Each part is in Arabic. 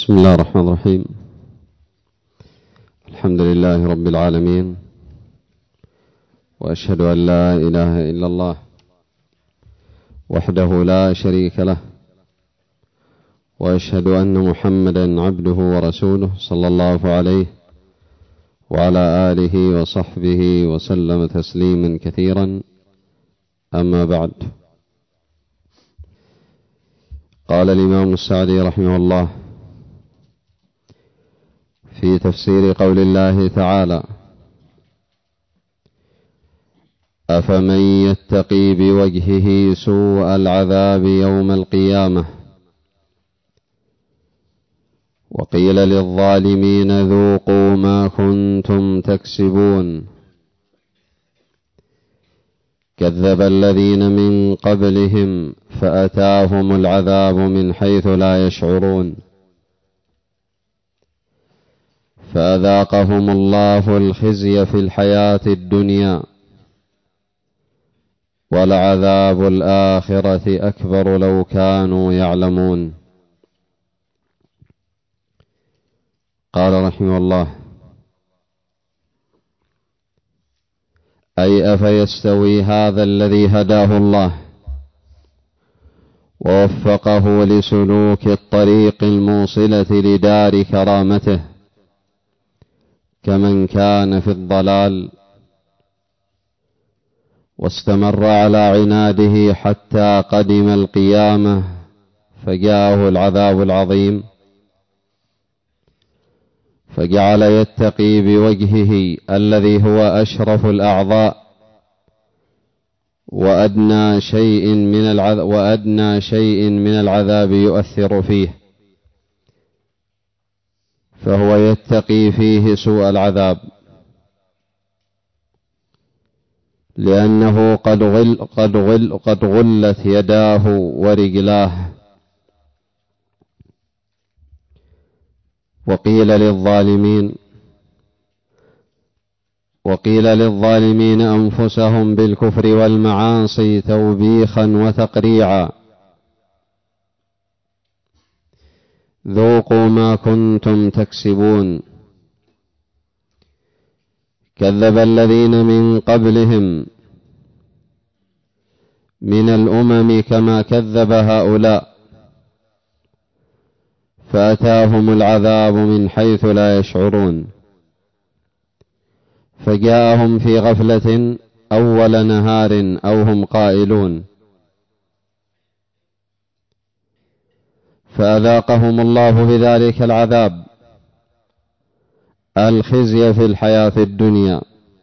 بسم الله الرحمن الرحيم. الحمد لله رب العالمين، وأشهد أن لا إله إلا الله وحده لا شريك له، وأشهد أن محمدا عبده ورسوله صلى الله عليه وعلى آله وصحبه وسلم تسليما كثيرا. أما بعد، قال الإمام السعدي رحمه الله في تفسير قول الله تعالى: أفمن يتقي بوجهه سوء العذاب يوم القيامة وقيل للظالمين ذوقوا ما كنتم تكسبون كذب الذين من قبلهم فأتاهم العذاب من حيث لا يشعرون فأذاقهم الله الخزي في الحياة الدنيا ولعذاب الآخرة أكبر لو كانوا يعلمون. قال رحمه الله: أي أفيستوي هذا الذي هداه الله ووفقه لسلوك الطريق الموصلة لدار كرامته كمن كان في الضلال واستمر على عناده حتى قدم القيامة فجاءه العذاب العظيم فجعل يتقي بوجهه الذي هو أشرف الأعضاء وأدنى شيء من العذاب يؤثر فيه، فهو يتقي فيه سوء العذاب لأنه قد غلت يداه ورجلاه. وقيل للظالمين أنفسهم بالكفر والمعاصي توبيخا وتقريعا: ذوقوا ما كنتم تكسبون كذب الذين من قبلهم من الأمم كما كذب هؤلاء فأتاهم العذاب من حيث لا يشعرون فجاءهم في غفلة أول نهار أو هم قائلون فأذاقهم الله بذلك العذاب الخزي في الحياة الدنيا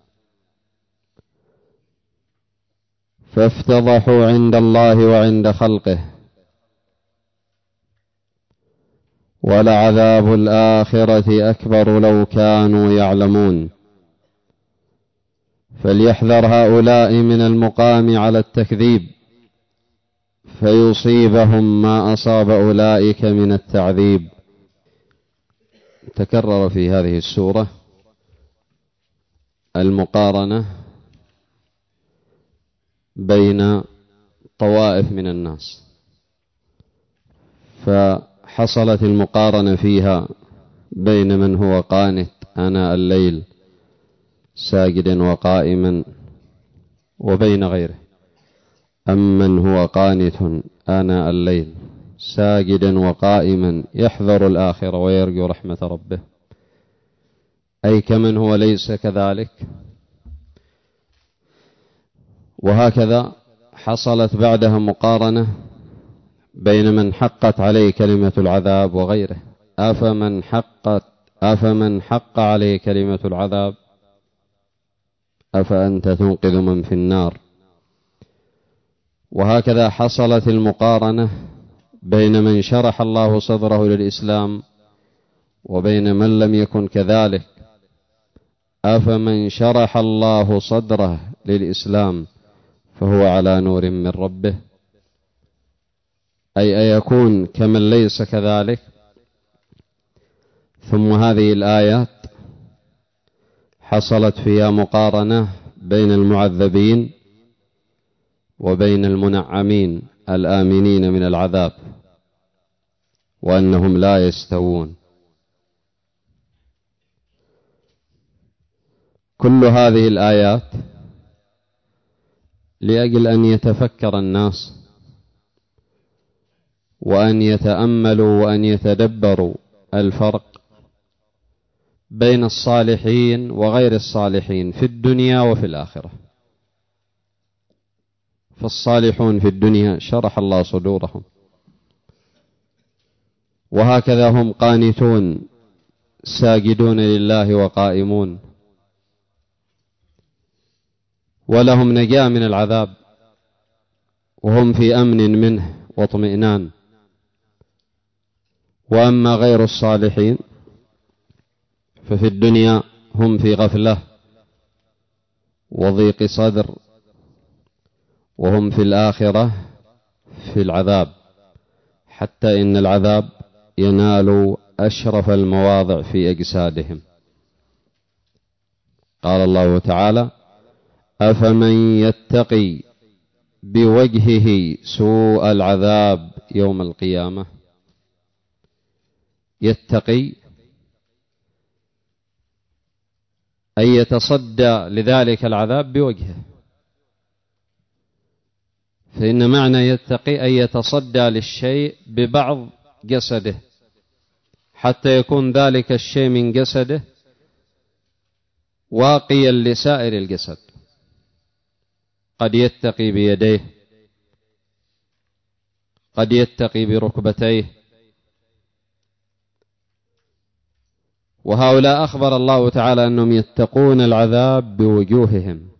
فافتضحوا عند الله وعند خلقه، ولعذاب الآخرة أكبر لو كانوا يعلمون. فليحذر هؤلاء من المقام على التكذيب فيصيبهم ما أصاب أولئك من التعذيب. تكرر في هذه السورة المقارنة بين طوائف من الناس، فحصلت المقارنة فيها بين من هو قانت آناء الليل ساجدا وقائما وبين غيره. أمن هو قانت آناء الليل ساجدا وقائما يحذر الآخرة ويرجو رحمة ربه، أي كمن هو ليس كذلك. وهكذا حصلت بعدها مقارنة بين من حقت عليه كلمة العذاب وغيره. أفمن حق عليه كلمة العذاب أفأنت تنقذ من في النار. وهكذا حصلت المقارنة بين من شرح الله صدره للإسلام وبين من لم يكن كذلك. أفمن شرح الله صدره للإسلام فهو على نور من ربه، أي أيكون كمن ليس كذلك. ثم هذه الآيات حصلت فيها مقارنة بين المعذبين وبين المنعمين الآمنين من العذاب، وأنهم لا يستوون. كل هذه الآيات لأجل أن يتفكر الناس وأن يتأملوا وأن يتدبروا الفرق بين الصالحين وغير الصالحين في الدنيا وفي الآخرة. فالصالحون في الدنيا شرح الله صدورهم، وهكذا هم قانتون ساجدون لله وقائمون، ولهم نجاة من العذاب وهم في أمن منه واطمئنان. وأما غير الصالحين ففي الدنيا هم في غفلة وضيق صدر، وهم في الآخرة في العذاب، حتى إن العذاب ينال أشرف المواضع في أجسادهم. قال الله تعالى: أفمن يتقي بوجهه سوء العذاب يوم القيامة. يتقي أن يتصدى لذلك العذاب بوجهه، فإن معنى يتقي أن يتصدى للشيء ببعض جسده حتى يكون ذلك الشيء من جسده واقيا لسائر الجسد. قد يتقي بيديه، قد يتقي بركبتيه. وهؤلاء أخبر الله تعالى أنهم يتقون العذاب بوجوههم.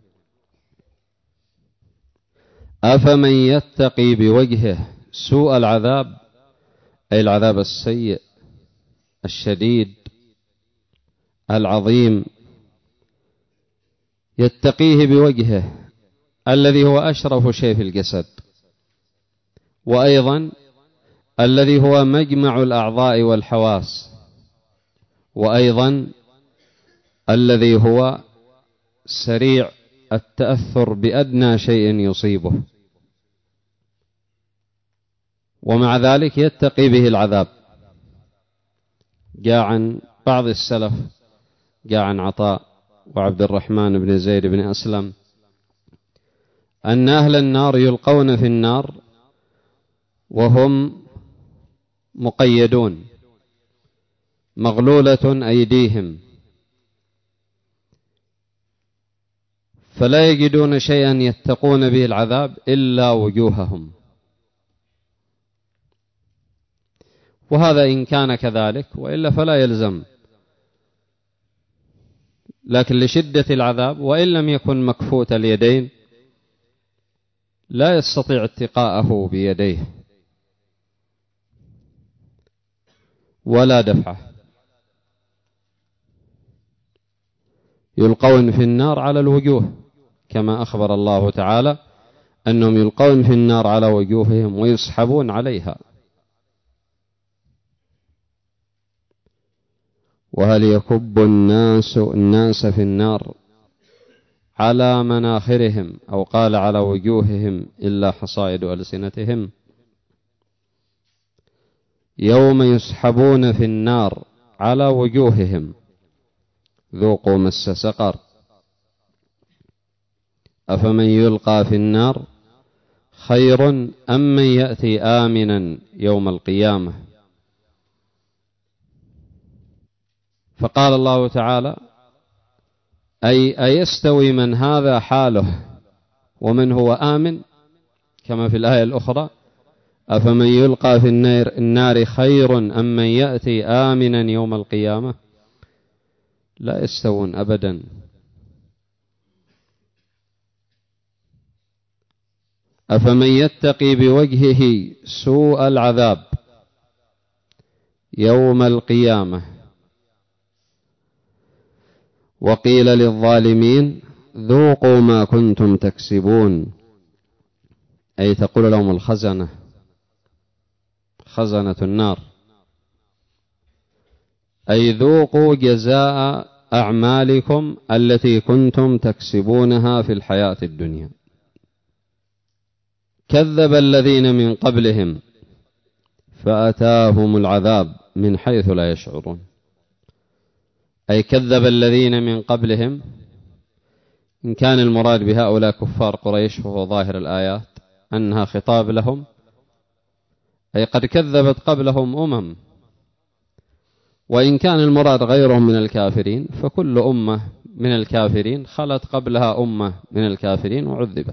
أفمن يتقي بوجهه سوء العذاب، أي العذاب السيء الشديد العظيم، يتقيه بوجهه الذي هو أشرف شيء في الجسد، وأيضا الذي هو مجمع الأعضاء والحواس، وأيضا الذي هو سريع التأثر بأدنى شيء يصيبه، ومع ذلك يتقي به العذاب. جاء عن بعض السلف، جاء عن عطاء وعبد الرحمن بن زيد بن أسلم أن أهل النار يلقون في النار وهم مقيدون مغلولة أيديهم، فلا يجدون شيئا يتقون به العذاب إلا وجوههم. وهذا إن كان كذلك، وإلا فلا يلزم، لكن لشدة العذاب وإن لم يكن مكفوت اليدين لا يستطيع اتقاءه بيديه ولا دفعه. يلقون في النار على الوجوه، كما أخبر الله تعالى أنهم يلقون في النار على وجوههم ويسحبون عليها. وهل يكب الناس في النار على مناخرهم، أو قال على وجوههم، إلا حصائد ألسنتهم. يوم يسحبون في النار على وجوههم ذوقوا مس سقر. أفمن يلقى في النار خير أم من يأتي آمنا يوم القيامة. فقال الله تعالى: أيستوي من هذا حاله ومن هو آمن، كما في الآية الأخرى: أفمن يلقى في النار خير أم من يأتي آمنا يوم القيامة. لا يستوون أبدا. أفمن يتقي بوجهه سوء العذاب يوم القيامة وقيل للظالمين ذوقوا ما كنتم تكسبون، أي تقول لهم الخزنة، خزنة النار، أي ذوقوا جزاء أعمالكم التي كنتم تكسبونها في الحياة الدنيا. كذب الذين من قبلهم فأتاهم العذاب من حيث لا يشعرون، أي كذب الذين من قبلهم. إن كان المراد بهؤلاء كفار قريش وهو ظاهر الآيات أنها خطاب لهم، أي قد كذبت قبلهم وإن كان المراد غيرهم من الكافرين فكل أمة من الكافرين خلت قبلها أمة من الكافرين وعذبت.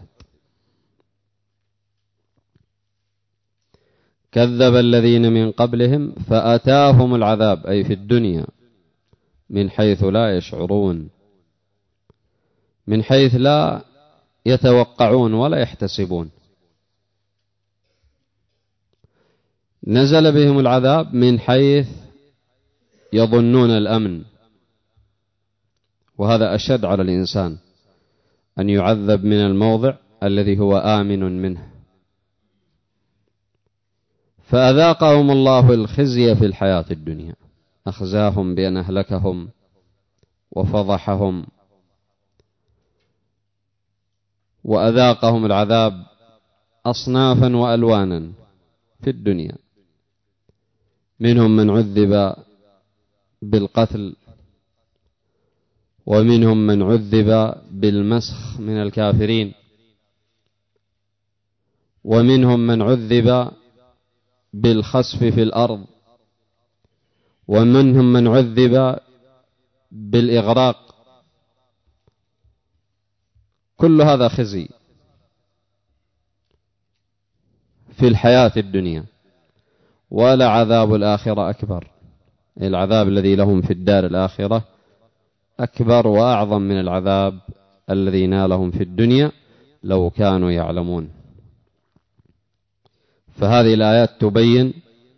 كذب الذين من قبلهم فأتاهم العذاب، أي في الدنيا، من حيث لا يشعرون، من حيث لا يتوقعون ولا يحتسبون. نزل بهم العذاب من حيث يظنون الأمن، وهذا أشد على الإنسان أن يعذب من الموضع الذي هو آمن منه. فأذاقهم الله الخزي في الحياة الدنيا، أخزاهم بأن أهلكهم وفضحهم، وأذاقهم العذاب أصنافا وألوانا في الدنيا، منهم من عذب بالقتل، ومنهم من عذب بالمسخ من الكافرين، ومنهم من عذب بالخسف في الأرض، ومنهم من عذب بالإغراق. كل هذا خزي في الحياة الدنيا، ولا عذاب الآخرة أكبر. العذاب الذي لهم في الدار الآخرة أكبر وأعظم من العذاب الذي نالهم في الدنيا لو كانوا يعلمون. فهذه الآيات تبين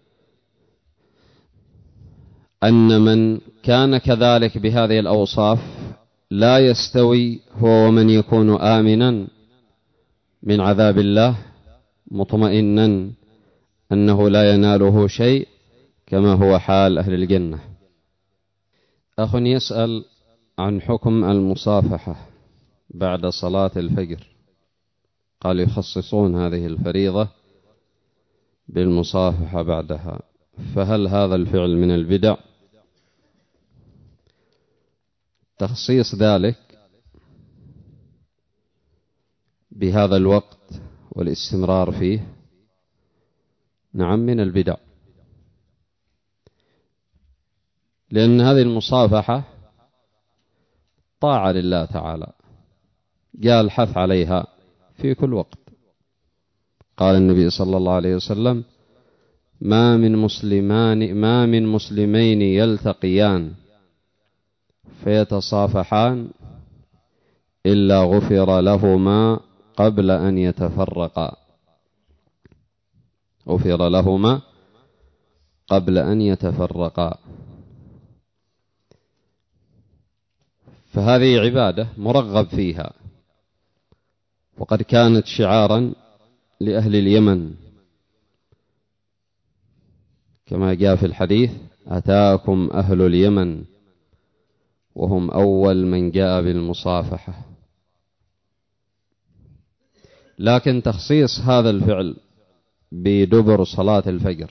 أن من كان كذلك بهذه الأوصاف لا يستوي هو ومن يكون آمنا من عذاب الله مطمئنا أنه لا يناله شيء، كما هو حال أهل الجنة. أخ يسأل عن حكم المصافحة بعد صلاة الفجر، قال يخصصون هذه الفريضة بالمصافحة بعدها، فهل هذا الفعل من البدع؟ تخصيص ذلك بهذا الوقت والاستمرار فيه نعم من البدع، لأن هذه المصافحة طاعة لله تعالى، جاء الحث عليها في كل وقت. قال النبي صلى الله عليه وسلم: ما من مسلمين يلتقيان فيتصافحان إلا غفر لهما قبل أن يتفرقا. غفر لهما قبل أن يتفرقا. فهذه عبادة مرغب فيها، وقد كانت شعارا لأهل اليمن، كما جاء في الحديث: أتاكم أهل اليمن وهم أول من جاء بالمصافحة. لكن تخصيص هذا الفعل بدبر صلاة الفجر،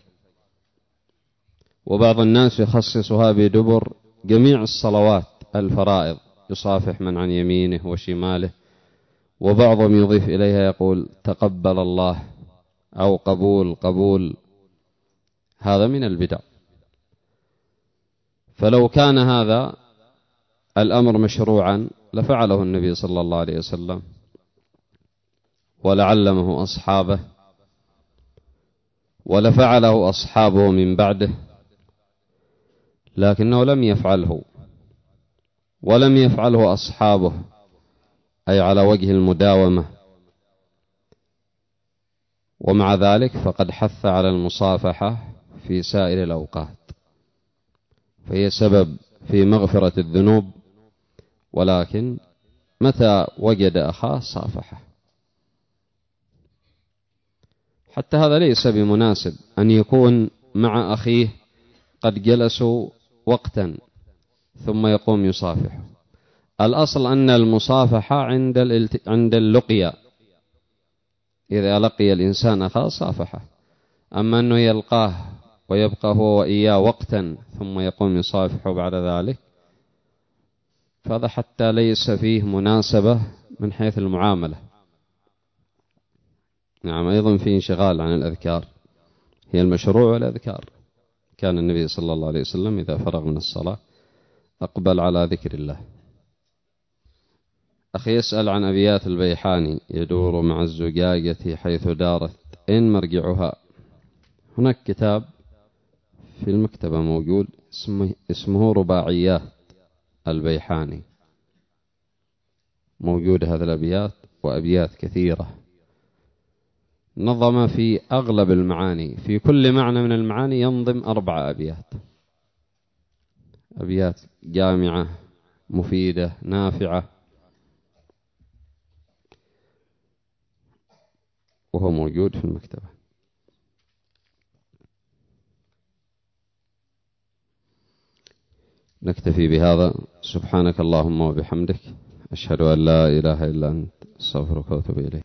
وبعض الناس يخصصها بدبر جميع الصلوات الفرائض، يصافح من عن يمينه وشماله، وبعضهم يضيف إليها يقول تقبل الله أو قبول. هذا من البدع. فلو كان هذا الأمر مشروعا لفعله النبي صلى الله عليه وسلم ولعلمه أصحابه، ولفعله أصحابه من بعده، لكنه لم يفعله ولم يفعله أصحابه، أي على وجه المداومة. ومع ذلك فقد حث على المصافحة في سائر الأوقات، فهي سبب في مغفرة الذنوب، ولكن متى وجد أخاه صافحه. حتى هذا ليس بمناسب أن يكون مع أخيه قد جلسوا وقتا ثم يقوم يصافحه. الأصل أن المصافحة عند اللقيا، إذا لقي الإنسان أخاه صافحه. أما أنه يلقاه ويبقى هو وإياه وقتا ثم يقوم يصافحه بعد ذلك، فهذا حتى ليس فيه مناسبة من حيث المعاملة. نعم، أيضا فيه انشغال عن الأذكار، هي المشروع والأذكار. كان النبي صلى الله عليه وسلم إذا فرغ من الصلاة أقبل على ذكر الله. أخي يسأل عن أبيات البيحاني: يدور مع الزجاجة حيث دارت إن مرجعها. هناك كتاب في المكتبة موجود اسمه رباعيات البيحاني، موجود هذه الأبيات وأبيات كثيرة، نظم في أغلب المعاني، في كل معنى من المعاني ينظم 4 أبيات، أبيات جامعة مفيدة نافعة، وهو موجود في المكتبة. نكتفي بهذا. سبحانك اللهم وبحمدك، أشهد أن لا إله إلا أنت، أستغفرك وأتوب إليك.